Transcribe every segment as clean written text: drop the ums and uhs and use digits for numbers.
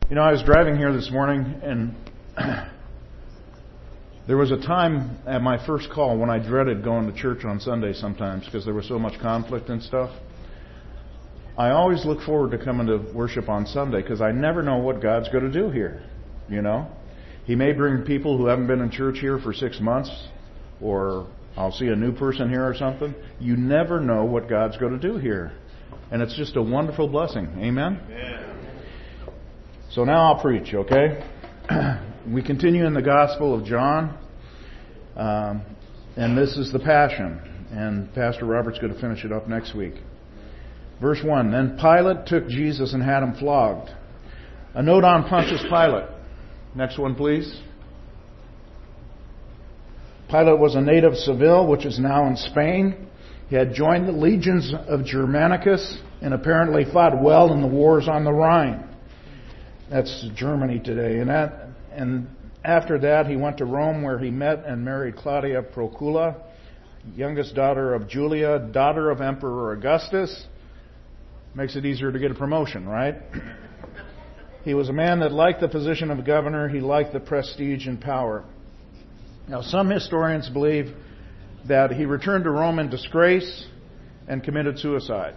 You know, I was driving here this morning, and there was a time at my first call when I dreaded going to church on Sunday sometimes because there was so much conflict and stuff. I always look forward to coming to worship on Sunday because I never know what God's going to do here, you know. He may bring people who haven't been in church here for 6 months, or I'll see a new person here or something. You never know what God's going to do here. And it's just a wonderful blessing. Amen? Amen. So now I'll preach, okay? We continue in the Gospel of John. And this is the Passion. And Pastor Robert's going to finish it up next week. Verse 1, Then Pilate took Jesus and had him flogged. A note on Pontius Pilate. Next one, please. Pilate was a native of Seville, which is now in Spain. He had joined the legions of Germanicus and apparently fought well in the wars on the Rhine. That's Germany today. And after that, he went to Rome, where he met and married Claudia Procula, youngest daughter of Julia, daughter of Emperor Augustus. Makes it easier to get a promotion, right? He was a man that liked the position of governor. He liked the prestige and power. Now, some historians believe that he returned to Rome in disgrace and committed suicide.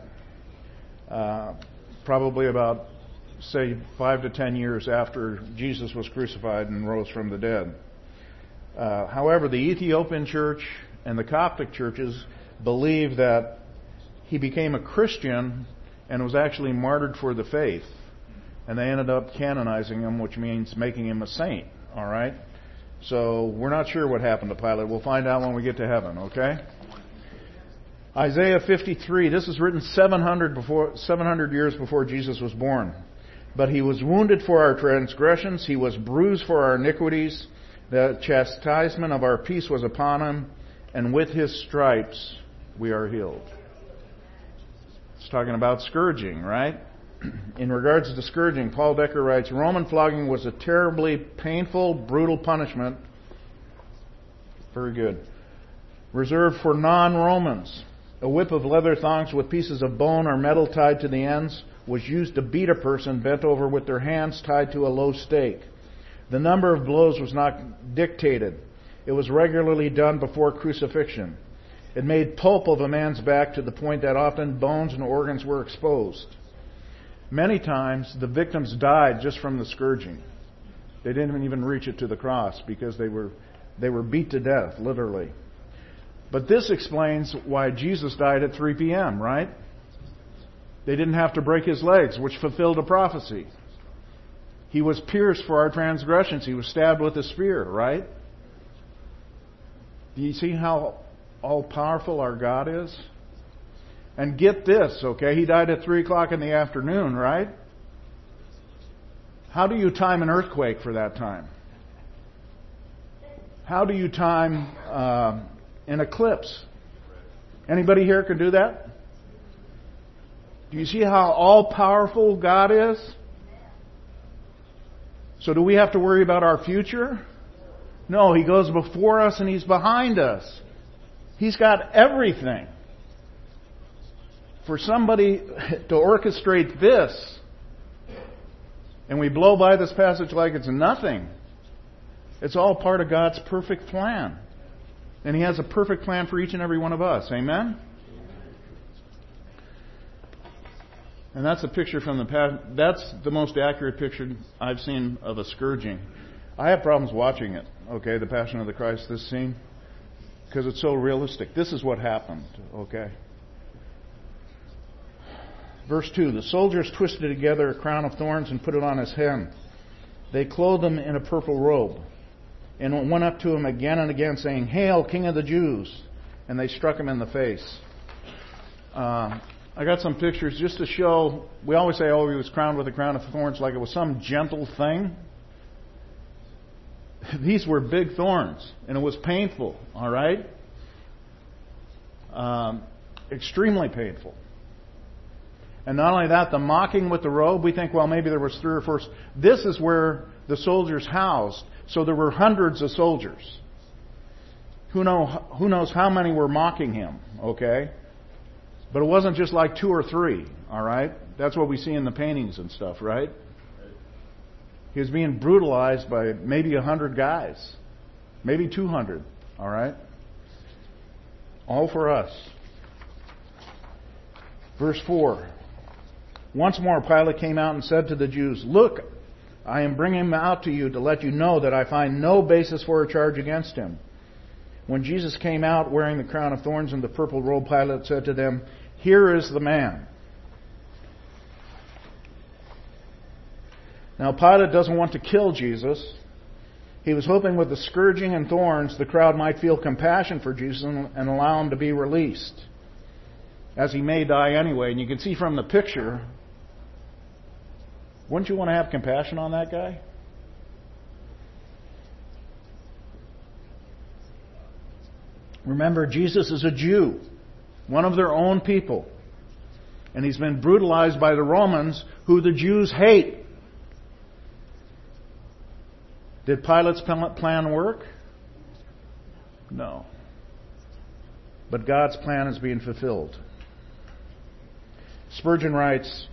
Probably about, say, 5 to 10 years after Jesus was crucified and rose from the dead. However, the Ethiopian church and the Coptic churches believe that he became a Christian and was actually martyred for the faith. And they ended up canonizing him, which means making him a saint. All right? So we're not sure what happened to Pilate. We'll find out when we get to heaven, okay? Isaiah 53, this is written 700 years before Jesus was born. But he was wounded for our transgressions, he was bruised for our iniquities. The chastisement of our peace was upon him, and with his stripes we are healed. It's talking about scourging, right? In regards to scourging, Paul Decker writes, Roman flogging was a terribly painful, brutal punishment. Very good. Reserved for non-Romans. A whip of leather thongs with pieces of bone or metal tied to the ends was used to beat a person bent over with their hands tied to a low stake. The number of blows was not dictated. It was regularly done before crucifixion. It made pulp of a man's back to the point that often bones and organs were exposed. Many times the victims died just from the scourging. They didn't even reach it to the cross because they were beat to death, literally. But this explains why Jesus died at 3 p.m., right? They didn't have to break his legs, which fulfilled a prophecy. He was pierced for our transgressions. He was stabbed with a spear, right? Do you see how all-powerful our God is? And get this, okay? He died at 3 o'clock in the afternoon, right? How do you time an earthquake for that time? How do you time an eclipse? Anybody here can do that? Do you see how all-powerful God is? So do we have to worry about our future? No, He goes before us and He's behind us. He's got everything. For somebody to orchestrate this, and we blow by this passage like it's nothing, it's all part of God's perfect plan. And He has a perfect plan for each and every one of us. Amen? And that's a picture from the past. That's the most accurate picture I've seen of a scourging. I have problems watching it, okay, the Passion of the Christ, this scene, because it's so realistic. This is what happened, okay? Verse 2, the soldiers twisted together a crown of thorns and put it on his head. They clothed him in a purple robe and went up to him again and again saying, Hail, King of the Jews! And they struck him in the face. I got some pictures just to show. We always say, oh, he was crowned with a crown of thorns like it was some gentle thing. These were big thorns, and it was painful, all right? Extremely painful. And not only that, the mocking with the robe, we think, well, maybe there was 3 or 4. This is where the soldiers housed. So there were hundreds of soldiers. Who knows how many were mocking him, okay? But it wasn't just like 2 or 3, all right? That's what we see in the paintings and stuff, right? 2 or 3. He was being brutalized by maybe 100 guys, maybe 200, all right? All for us. Verse 4. Once more Pilate came out and said to the Jews, "Look, I am bringing him out to you to let you know that I find no basis for a charge against him." When Jesus came out wearing the crown of thorns and the purple robe, Pilate said to them, "Here is the man." Now Pilate doesn't want to kill Jesus. He was hoping with the scourging and thorns the crowd might feel compassion for Jesus and allow him to be released, as he may die anyway. And you can see from the picture, wouldn't you want to have compassion on that guy? Remember, Jesus is a Jew, one of their own people. And he's been brutalized by the Romans, who the Jews hate. Did Pilate's plan work? No. But God's plan is being fulfilled. Spurgeon writes,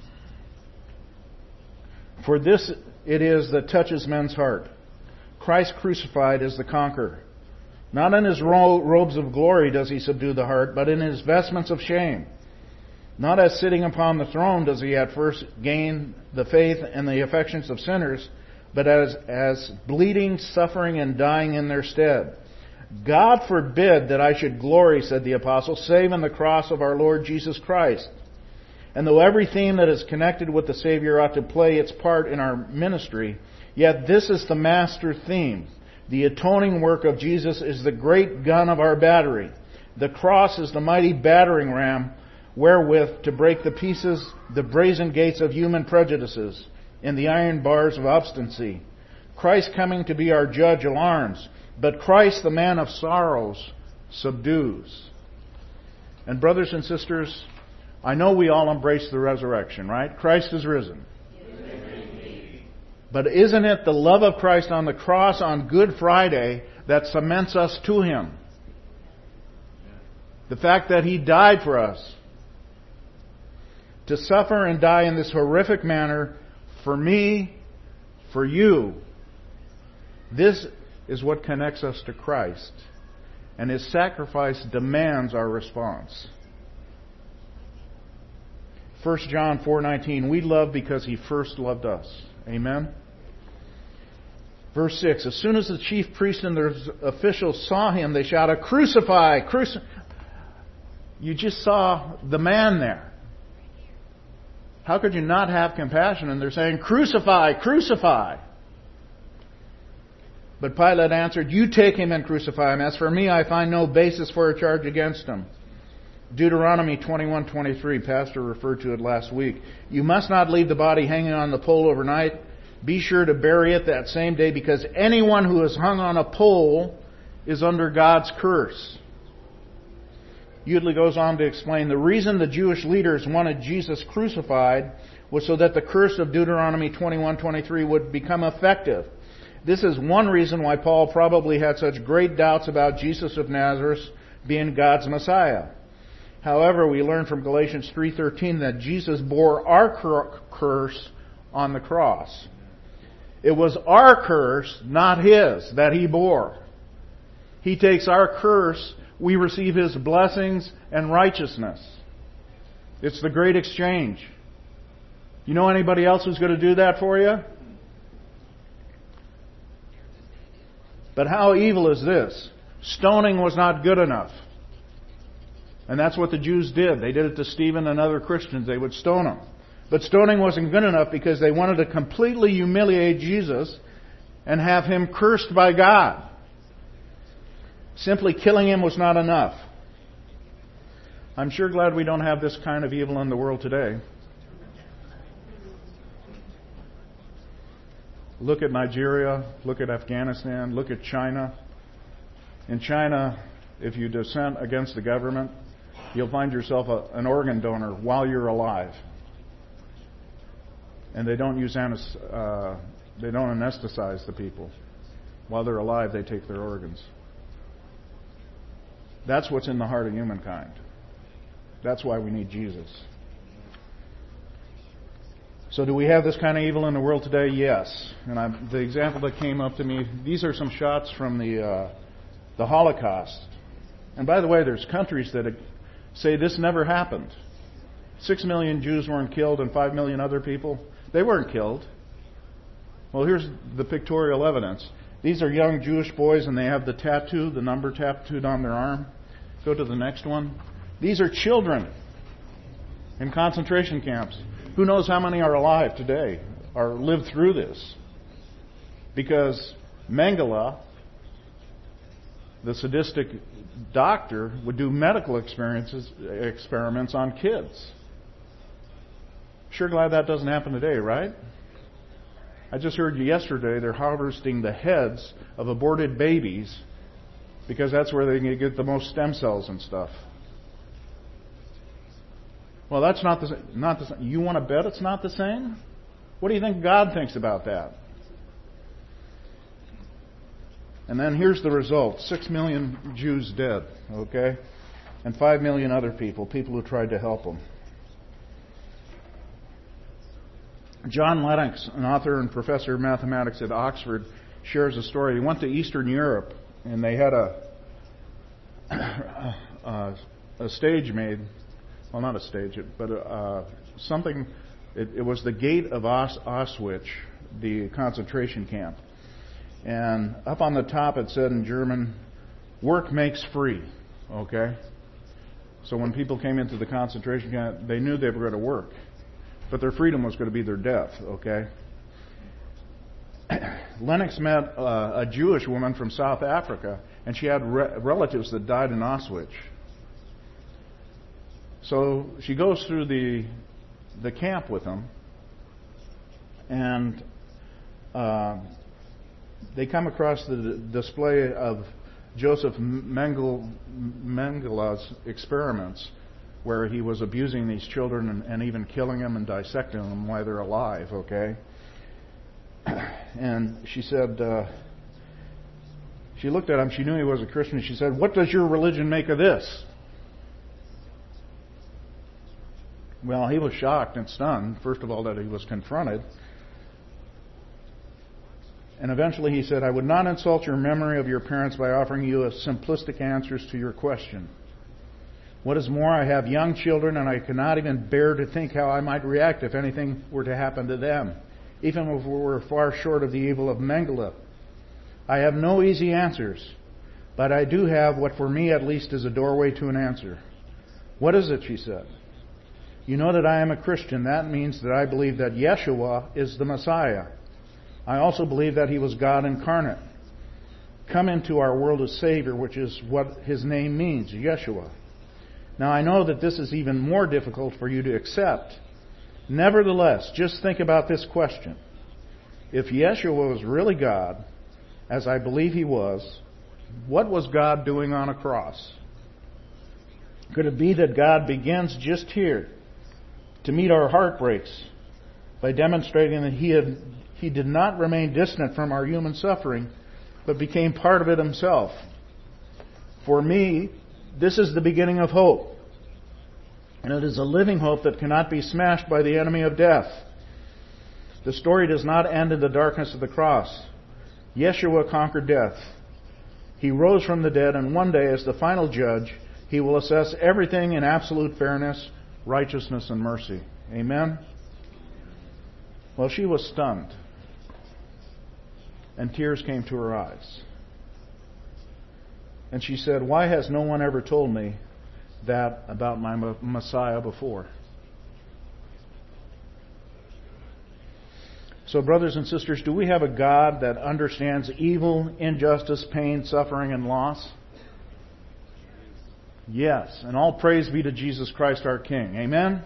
"For this it is that touches men's heart. Christ crucified is the conqueror. Not in his robes of glory does he subdue the heart, but in his vestments of shame. Not as sitting upon the throne does he at first gain the faith and the affections of sinners, but as bleeding, suffering, and dying in their stead. God forbid that I should glory," said the apostle, "save in the cross of our Lord Jesus Christ." And though every theme that is connected with the Savior ought to play its part in our ministry, yet this is the master theme. The atoning work of Jesus is the great gun of our battery. The cross is the mighty battering ram wherewith to break the pieces, the brazen gates of human prejudices, and the iron bars of obstinacy. Christ coming to be our judge alarms, but Christ, the man of sorrows, subdues. And brothers and sisters, I know we all embrace the resurrection, right? Christ is risen. But isn't it the love of Christ on the cross on Good Friday that cements us to Him? The fact that He died for us. To suffer and die in this horrific manner for me, for you. This is what connects us to Christ. And His sacrifice demands our response. 1 John 4:19, we love because He first loved us. Amen? Verse 6, as soon as the chief priests and their officials saw Him, they shouted, "Crucify! Crucify!" You just saw the man there. How could you not have compassion? And they're saying, "Crucify! Crucify!" But Pilate answered, "You take Him and crucify Him. As for me, I find no basis for a charge against Him." Deuteronomy 21:23, Pastor referred to it last week. "You must not leave the body hanging on the pole overnight. Be sure to bury it that same day, because anyone who is hung on a pole is under God's curse." Uedely goes on to explain the reason the Jewish leaders wanted Jesus crucified was so that the curse of Deuteronomy 21:23 would become effective. This is one reason why Paul probably had such great doubts about Jesus of Nazareth being God's Messiah. However, we learn from Galatians 3:13 that Jesus bore our curse on the cross. It was our curse, not His, that He bore. He takes our curse, we receive His blessings and righteousness. It's the great exchange. You know anybody else who's going to do that for you? But how evil is this? Stoning was not good enough. And that's what the Jews did. They did it to Stephen and other Christians. They would stone them. But stoning wasn't good enough because they wanted to completely humiliate Jesus and have Him cursed by God. Simply killing Him was not enough. I'm sure glad we don't have this kind of evil in the world today. Look at Nigeria, look at Afghanistan, look at China. In China, if you dissent against the government, you'll find yourself an organ donor while you're alive. And they don't anesthetize the people. While they're alive, they take their organs. That's what's in the heart of humankind. That's why we need Jesus. So do we have this kind of evil in the world today? Yes. And the example that came up to me, these are some shots from the Holocaust. And by the way, there's countries that say this never happened. 6 million Jews weren't killed and 5 million other people, they weren't killed. Well, here's the pictorial evidence. These are young Jewish boys and they have the tattoo, the number tattooed on their arm. Go to the next one. These are children in concentration camps. Who knows how many are alive today or lived through this? Because Mengele, the sadistic doctor, would do medical experiments on kids. Sure glad that doesn't happen today, right? I just heard yesterday they're harvesting the heads of aborted babies because that's where they can get the most stem cells and stuff. Well, that's not the same. You want to bet it's not the same? What do you think God thinks about that? And then here's the result. 6 million Jews dead, okay? And 5 million other people who tried to help them. John Lennox, an author and professor of mathematics at Oxford, shares a story. He went to Eastern Europe and they had a stage made. Well, not a stage, but something. It was the gate of Auschwitz, the concentration camp. And up on the top it said in German, "Work makes free." Okay? So when people came into the concentration camp, they knew they were going to work. But their freedom was going to be their death, okay? Lennox met a Jewish woman from South Africa, and she had relatives that died in Auschwitz. So she goes through the camp with them, and they come across the display of Joseph Mengele's experiments, where he was abusing these children and even killing them and dissecting them while they're alive, okay? And she said, she looked at him, she knew he was a Christian, she said, "What does your religion make of this?" Well, he was shocked and stunned, first of all, that he was confronted. And eventually he said, "I would not insult your memory of your parents by offering you simplistic answers to your question. What is more, I have young children and I cannot even bear to think how I might react if anything were to happen to them, even if we were far short of the evil of Mengele. I have no easy answers, but I do have what for me at least is a doorway to an answer." "What is it?" she said. "You know that I am a Christian. That means that I believe that Yeshua is the Messiah. I also believe that He was God incarnate, come into our world as Savior, which is what His name means, Yeshua. Now I know that this is even more difficult for you to accept. Nevertheless, just think about this question. If Yeshua was really God, as I believe He was, what was God doing on a cross? Could it be that God begins just here to meet our heartbreaks by demonstrating that He did not remain distant from our human suffering, but became part of it Himself? For me, this is the beginning of hope. And it is a living hope that cannot be smashed by the enemy of death. The story does not end in the darkness of the cross. Yeshua conquered death. He rose from the dead, and one day, as the final judge, He will assess everything in absolute fairness, righteousness, and mercy. Amen? Well, she was stunned, and tears came to her eyes. And she said, "Why has no one ever told me that about my Messiah before?" So, brothers and sisters, do we have a God that understands evil, injustice, pain, suffering, and loss? Yes. And all praise be to Jesus Christ our King. Amen?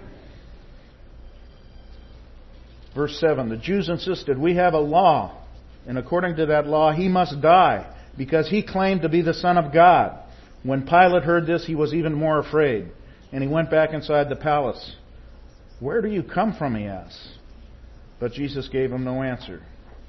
Verse 7, the Jews insisted, "We have a law, and according to that law He must die, because He claimed to be the Son of God." When Pilate heard this, he was even more afraid, and he went back inside the palace. "Where do you come from?" he asked. But Jesus gave him no answer.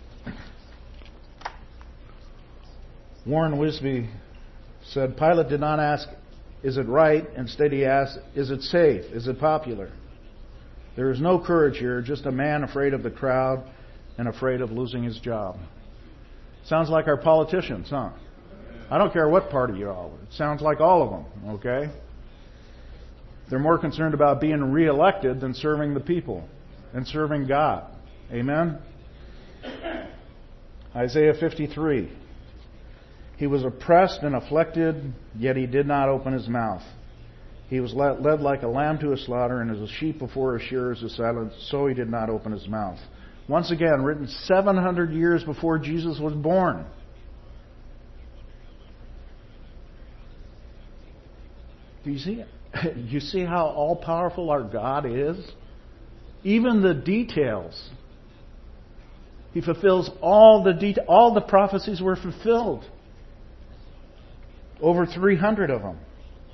Warren Wisby said, Pilate did not ask, "Is it right?" Instead he asked, "Is it safe? Is it popular?" There is no courage here, just a man afraid of the crowd and afraid of losing his job. Sounds like our politicians, huh? I don't care what party you're all with. It sounds like all of them, okay? They're more concerned about being reelected than serving the people and serving God. Amen? Isaiah 53. He was oppressed and afflicted, yet he did not open his mouth. He was led like a lamb to a slaughter, and as a sheep before his shearers is silent, so he did not open his mouth. Once again, written 700 years before Jesus was born. Do you see it? You see how all-powerful our God is? Even the details. He fulfills all the prophecies were fulfilled. Over 300 of them.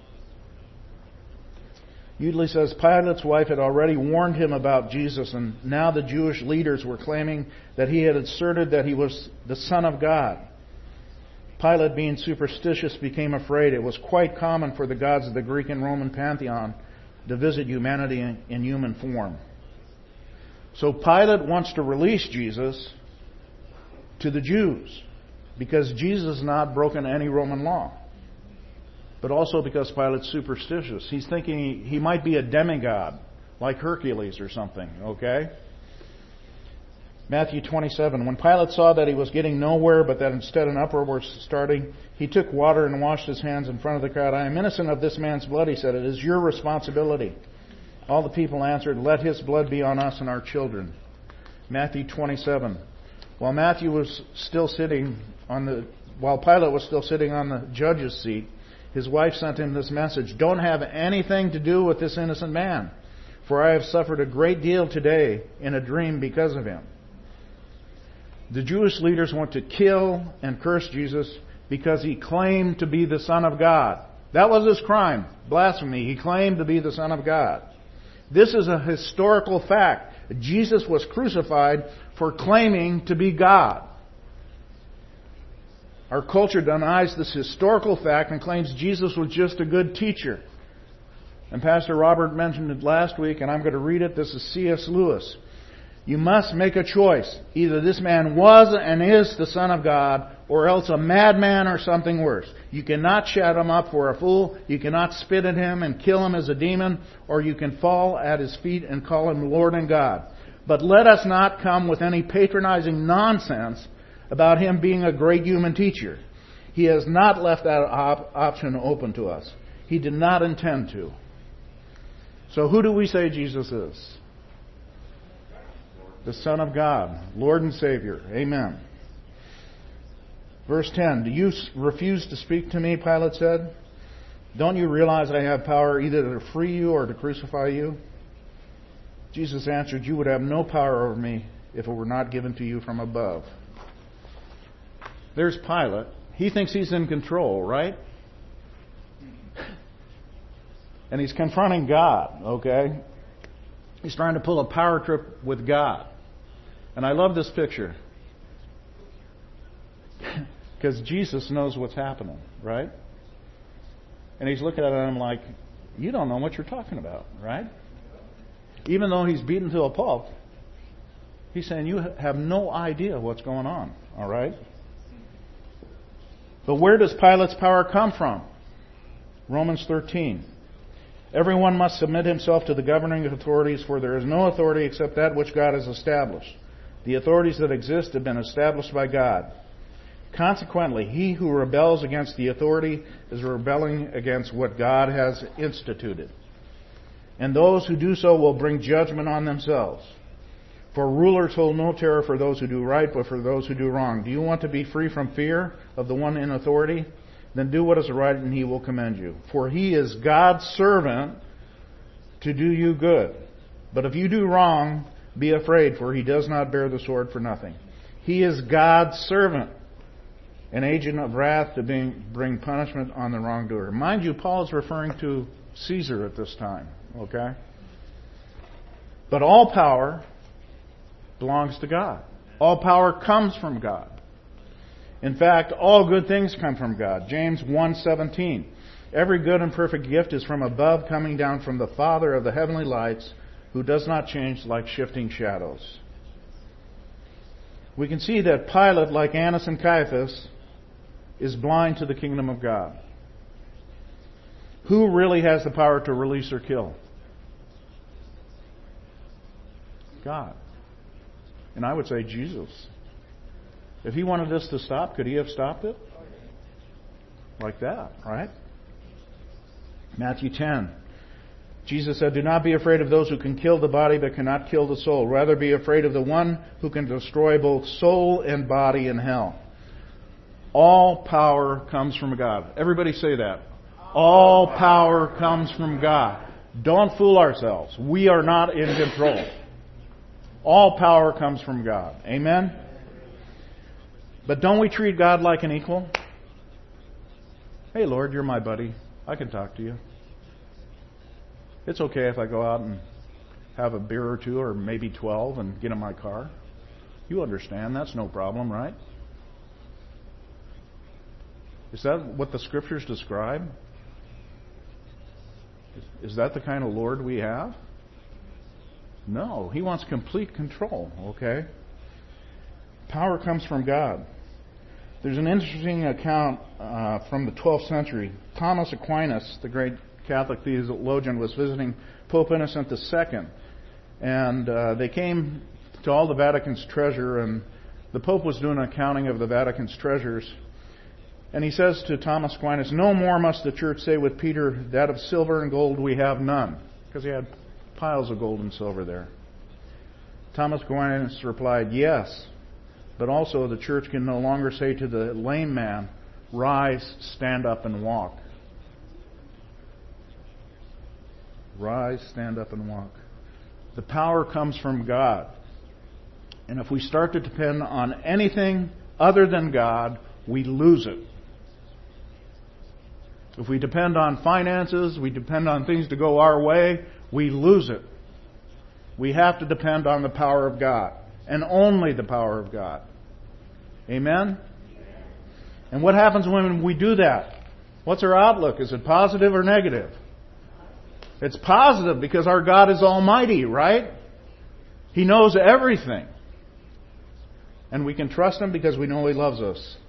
Udley says Pilate's wife had already warned him about Jesus, and now the Jewish leaders were claiming that he had asserted that he was the Son of God. Pilate, being superstitious, became afraid. It was quite common for the gods of the Greek and Roman pantheon to visit humanity in human form. So Pilate wants to release Jesus to the Jews because Jesus has not broken any Roman law. But also because Pilate's superstitious. He's thinking he might be a demigod, like Hercules or something, okay? Matthew 27. When Pilate saw that he was getting nowhere, but that instead an uproar was starting, he took water and washed his hands in front of the crowd. I am innocent of this man's blood, he said. It is your responsibility. All the people answered, let his blood be on us and our children. Matthew 27. While Pilate was still sitting on the judge's seat, his wife sent him this message, don't have anything to do with this innocent man, for I have suffered a great deal today in a dream because of him. The Jewish leaders want to kill and curse Jesus because he claimed to be the Son of God. That was his crime, blasphemy. He claimed to be the Son of God. This is a historical fact. Jesus was crucified for claiming to be God. Our culture denies this historical fact and claims Jesus was just a good teacher. And Pastor Robert mentioned it last week, and I'm going to read it. This is C.S. Lewis. You must make a choice. Either this man was and is the Son of God, or else a madman or something worse. You cannot shut him up for a fool. You cannot spit at him and kill him as a demon, or you can fall at his feet and call him Lord and God. But let us not come with any patronizing nonsense about him being a great human teacher. He has not left that option open to us. He did not intend to. So who do we say Jesus is? The Son of God, Lord and Savior. Amen. Verse 10, do you refuse to speak to me, Pilate said? Don't you realize I have power either to free you or to crucify you? Jesus answered, you would have no power over me if it were not given to you from above. There's Pilate. He thinks he's in control, right? And he's confronting God, okay? He's trying to pull a power trip with God. And I love this picture. Because Jesus knows what's happening, right? And he's looking at him like, you don't know what you're talking about, right? Even though he's beaten to a pulp, he's saying, you have no idea what's going on, all right? But where does Pilate's power come from? Romans 13. Everyone must submit himself to the governing authorities, for there is no authority except that which God has established. The authorities that exist have been established by God. Consequently, he who rebels against the authority is rebelling against what God has instituted. And those who do so will bring judgment on themselves. For rulers hold no terror for those who do right, but for those who do wrong. Do you want to be free from fear of the one in authority? Then do what is right, and he will commend you. For he is God's servant to do you good. But if you do wrong, be afraid, for he does not bear the sword for nothing. He is God's servant, an agent of wrath to bring punishment on the wrongdoer. Mind you, Paul is referring to Caesar at this time, okay? But all power belongs to God. All power comes from God. In fact, all good things come from God. James 1:17. Every good and perfect gift is from above, coming down from the Father of the heavenly lights, who does not change like shifting shadows. We can see that Pilate, like Annas and Caiaphas, is blind to the kingdom of God. Who really has the power to release or kill? God. And I would say Jesus. If He wanted this to stop, could He have stopped it? Like that, right? Matthew 10. Jesus said, "Do not be afraid of those who can kill the body but cannot kill the soul. Rather be afraid of the one who can destroy both soul and body in hell." All power comes from God. Everybody say that. All power comes from God. Don't fool ourselves. We are not in control. All power comes from God. Amen? But don't we treat God like an equal? Hey, Lord, you're my buddy. I can talk to you. It's okay if I go out and have a beer or two or maybe 12 and get in my car. You understand. That's no problem, right? Is that what the Scriptures describe? Is that the kind of Lord we have? No. He wants complete control, okay? Power comes from God. There's an interesting account from the 12th century. Thomas Aquinas, the great Catholic theologian, was visiting Pope Innocent II. And they came to all the Vatican's treasure, and the Pope was doing an accounting of the Vatican's treasures. And he says to Thomas Aquinas, "No more must the church say with Peter, that of silver and gold we have none." Because he had piles of gold and silver there. Thomas Aquinas replied, "Yes, but also the church can no longer say to the lame man, 'Rise, stand up and walk.'" Rise, stand up and walk. The power comes from God. And if we start to depend on anything other than God, we lose it. If we depend on finances, we depend on things to go our way, we lose it. We have to depend on the power of God, and only the power of God. Amen? And what happens when we do that? What's our outlook? Is it positive or negative? It's positive because our God is almighty, right? He knows everything. And we can trust Him because we know He loves us.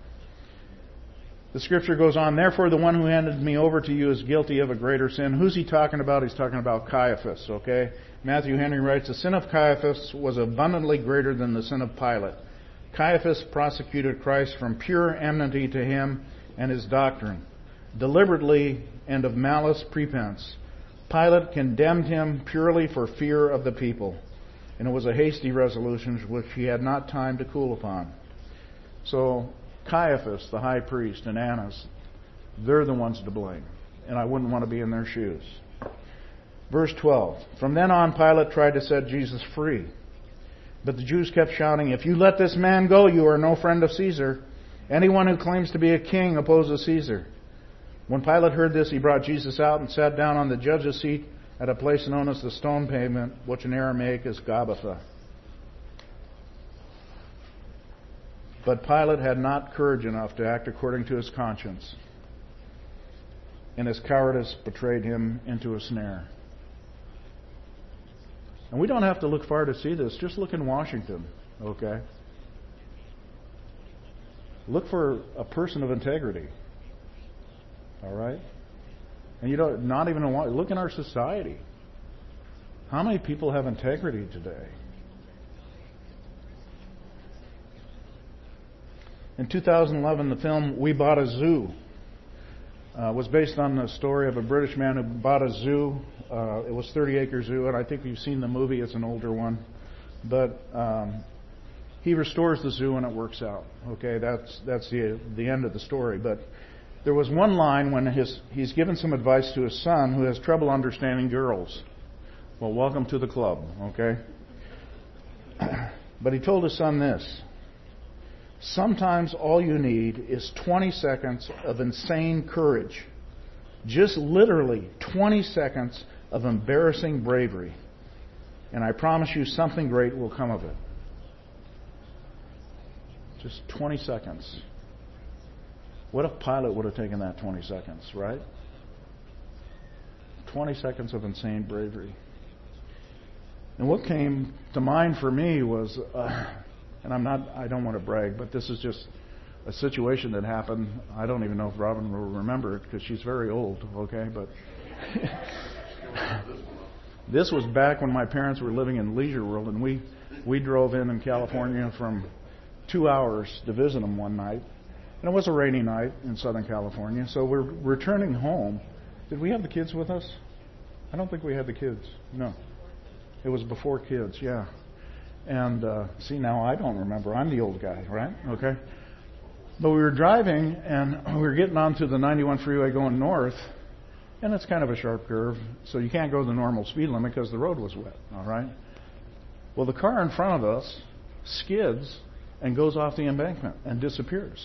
The Scripture goes on, "Therefore the one who handed me over to you is guilty of a greater sin." Who's he talking about? He's talking about Caiaphas, okay? Matthew Henry writes, "The sin of Caiaphas was abundantly greater than the sin of Pilate. Caiaphas prosecuted Christ from pure enmity to Him and His doctrine, deliberately and of malice prepense. Pilate condemned Him purely for fear of the people, and it was a hasty resolution which he had not time to cool upon." So Caiaphas, the high priest, and Annas, they're the ones to blame. And I wouldn't want to be in their shoes. Verse 12. "From then on, Pilate tried to set Jesus free. But the Jews kept shouting, 'If you let this man go, you are no friend of Caesar. Anyone who claims to be a king opposes Caesar.' When Pilate heard this, he brought Jesus out and sat down on the judge's seat at a place known as the Stone Pavement, which in Aramaic is Gabbatha. But Pilate had not courage enough to act according to his conscience, and his cowardice betrayed him into a snare." And we don't have to look far to see this. Just look in Washington, okay? Look for a person of integrity, all right? And you don't, not even look in our society. How many people have integrity today? In 2011, the film We Bought a Zoo was based on the story of a British man who bought a zoo. It was 30-acre zoo, and I think you've seen the movie. It's an older one. But he restores the zoo, and it works out. Okay, that's the end of the story. But there was one line when he's given some advice to his son who has trouble understanding girls. Well, welcome to the club, okay? But he told his son this: "Sometimes all you need is 20 seconds of insane courage. Just literally 20 seconds of embarrassing bravery. And I promise you something great will come of it." Just 20 seconds. What if Pilate would have taken that 20 seconds, right? 20 seconds of insane bravery. And what came to mind for me was, and I don't want to brag, but this is just a situation that happened. I don't even know if Robin will remember it because she's very old, okay? But this was back when my parents were living in Leisure World, and we drove in California from 2 hours to visit them one night. And it was a rainy night in Southern California, so we're returning home. Did we have the kids with us? I don't think we had the kids. No. It was before kids, yeah. And see, now I don't remember. I'm the old guy, right? Okay. But we were driving, and we were getting onto the 91 freeway going north, and it's kind of a sharp curve, so you can't go the normal speed limit because the road was wet, all right? Well, the car in front of us skids and goes off the embankment and disappears.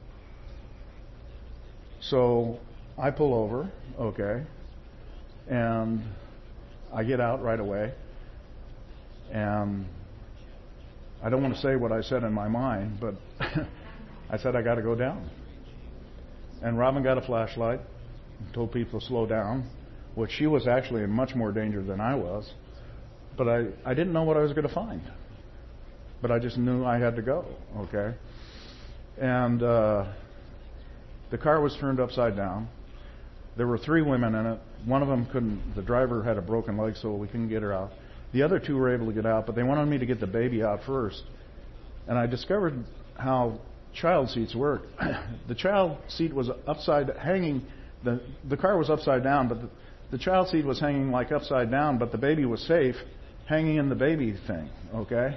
So I pull over, okay, and I get out right away, and I don't want to say what I said in my mind, but I said I got to go down. And Robin got a flashlight and told people to slow down, which she was actually in much more danger than I was. But I didn't know what I was going to find. But I just knew I had to go, okay? And the car was turned upside down. There were 3 women in it. One of them couldn't, the driver had a broken leg, so we couldn't get her out. The other 2 were able to get out, but they wanted me to get the baby out first. And I discovered how child seats work. The child seat was hanging, the car was upside down, but the child seat was hanging like upside down, but the baby was safe hanging in the baby thing, okay?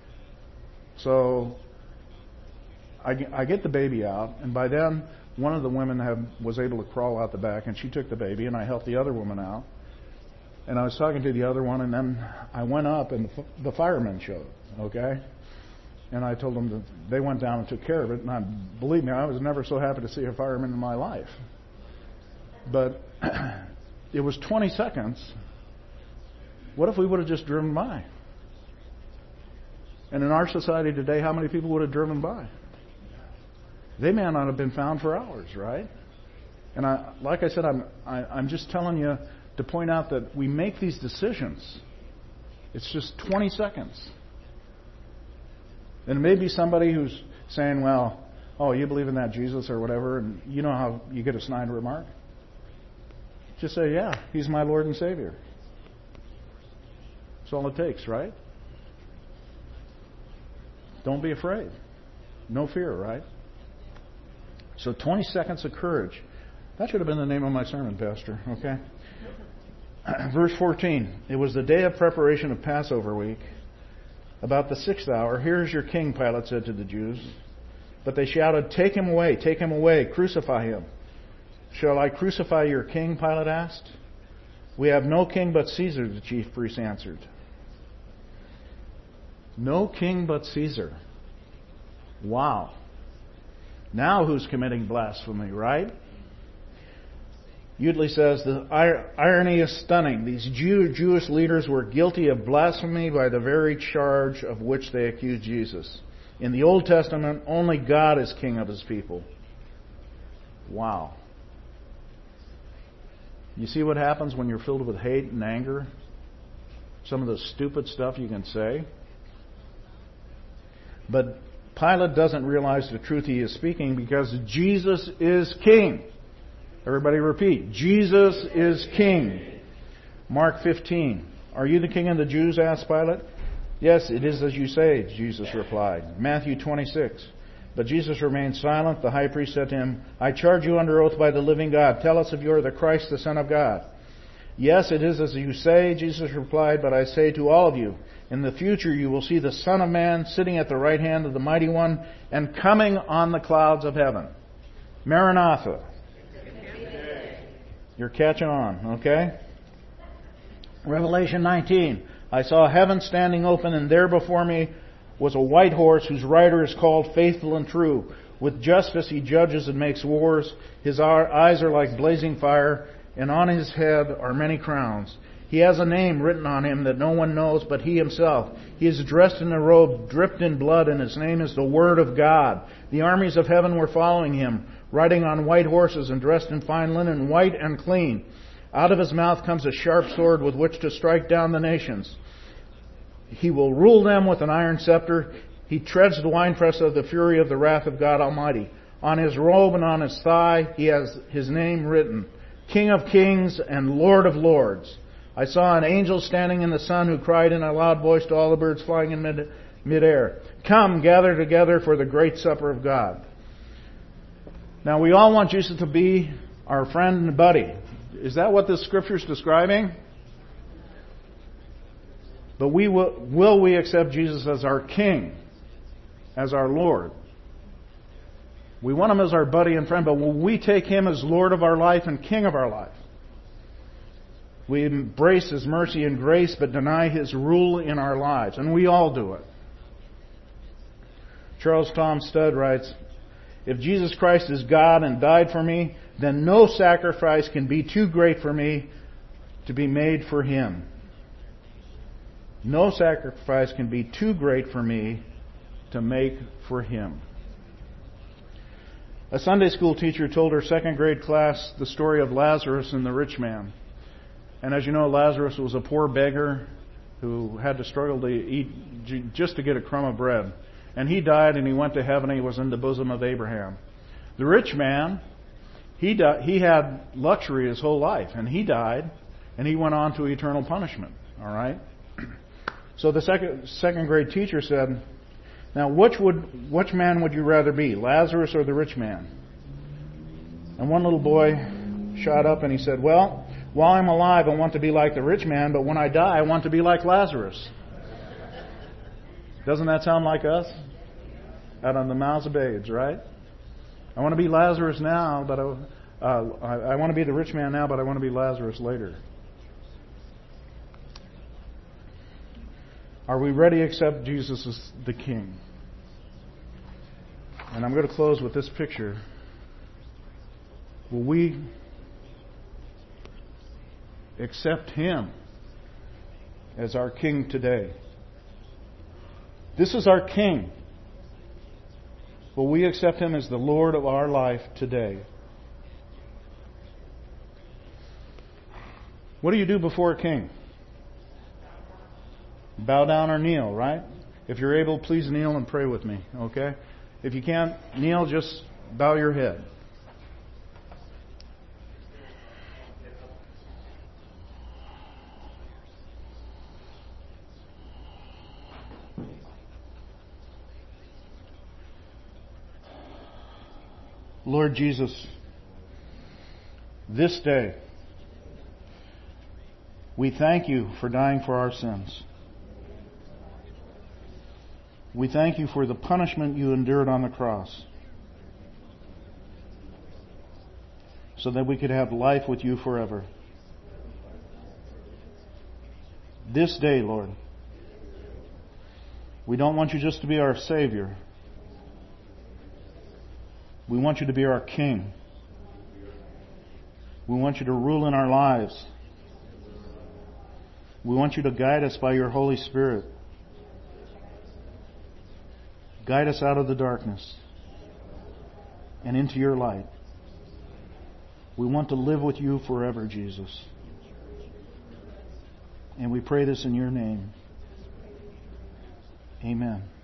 So I get the baby out, and by then one of the women was able to crawl out the back, and she took the baby, and I helped the other woman out. And I was talking to the other one, and then I went up, and the firemen showed, okay? And I told them that they went down and took care of it. And believe me, I was never so happy to see a fireman in my life. But it was 20 seconds. What if we would have just driven by? And in our society today, how many people would have driven by? They may not have been found for hours, right? And like I said, I'm just telling you to point out that we make these decisions. It's just 20 seconds. And it may be somebody who's saying, well, oh, you believe in that Jesus or whatever, and you know how you get a snide remark? Just say, yeah, He's my Lord and Savior. That's all it takes, right? Don't be afraid. No fear, right? So 20 seconds of courage. That should have been the name of my sermon, Pastor, okay? Verse 14. It was the day of preparation of Passover week. About the 6th hour, here is your king, Pilate said to the Jews. But they shouted, take him away, crucify him. Shall I crucify your king? Pilate asked. We have no king but Caesar, the chief priests answered. No king but Caesar. Wow. Now who's committing blasphemy, right? Utley says the irony is stunning. These Jewish leaders were guilty of blasphemy by the very charge of which they accused Jesus. In the Old Testament, only God is king of His people. Wow. You see what happens when you're filled with hate and anger? Some of the stupid stuff you can say. But Pilate doesn't realize the truth he is speaking because Jesus is king. Everybody repeat. Jesus is king. Mark 15. Are you the king of the Jews? Asked Pilate. Yes, it is as you say, Jesus replied. Matthew 26. But Jesus remained silent. The high priest said to him, I charge you under oath by the living God. Tell us if you are the Christ, the Son of God. Yes, it is as you say, Jesus replied, but I say to all of you, in the future you will see the Son of Man sitting at the right hand of the Mighty One and coming on the clouds of heaven. Maranatha. You're catching on, okay? Revelation 19. I saw heaven standing open, and there before me was a white horse whose rider is called Faithful and True. With justice he judges and makes wars. His eyes are like blazing fire, and on his head are many crowns. He has a name written on him that no one knows but he himself. He is dressed in a robe dripped in blood, and his name is the Word of God. The armies of heaven were following him, riding on white horses and dressed in fine linen, white and clean. Out of his mouth comes a sharp sword with which to strike down the nations. He will rule them with an iron scepter. He treads the winepress of the fury of the wrath of God Almighty. On his robe and on his thigh he has his name written, King of Kings and Lord of Lords. I saw an angel standing in the sun who cried in a loud voice to all the birds flying in midair, Come, gather together for the great supper of God. Now we all want Jesus to be our friend and buddy. Is that what this scripture is describing? But will we accept Jesus as our King, as our Lord? We want Him as our buddy and friend, but will we take Him as Lord of our life and King of our life? We embrace His mercy and grace, but deny His rule in our lives. And we all do it. Charles Tom Studd writes, If Jesus Christ is God and died for me, then no sacrifice can be too great for me to be made for Him. No sacrifice can be too great for me to make for Him. A Sunday school teacher told her second grade class the story of Lazarus and the rich man. And as you know, Lazarus was a poor beggar who had to struggle to eat just to get a crumb of bread. And he died and he went to heaven and he was in the bosom of Abraham. The rich man, he had luxury his whole life and he died and he went on to eternal punishment. All right? So the second grade teacher said, Now which man would you rather be, Lazarus or the rich man? And one little boy shot up and he said, Well, while I'm alive I want to be like the rich man, but when I die I want to be like Lazarus. Doesn't that sound like us? Out of the mouths of babes, right? I want to be Lazarus now, but I want to be the rich man now, but I want to be Lazarus later. Are we ready to accept Jesus as the King? And I'm going to close with this picture. Will we accept Him as our King today? This is our King. Will we accept Him as the Lord of our life today? What do you do before a king? Bow down or kneel, right? If you're able, please kneel and pray with me, okay? If you can't kneel, just bow your head. Lord Jesus, this day, we thank You for dying for our sins. We thank You for the punishment You endured on the cross, so that we could have life with You forever. This day, Lord, we don't want You just to be our Savior. We want You to be our King. We want You to rule in our lives. We want You to guide us by Your Holy Spirit. Guide us out of the darkness and into Your light. We want to live with You forever, Jesus. And we pray this in Your name. Amen.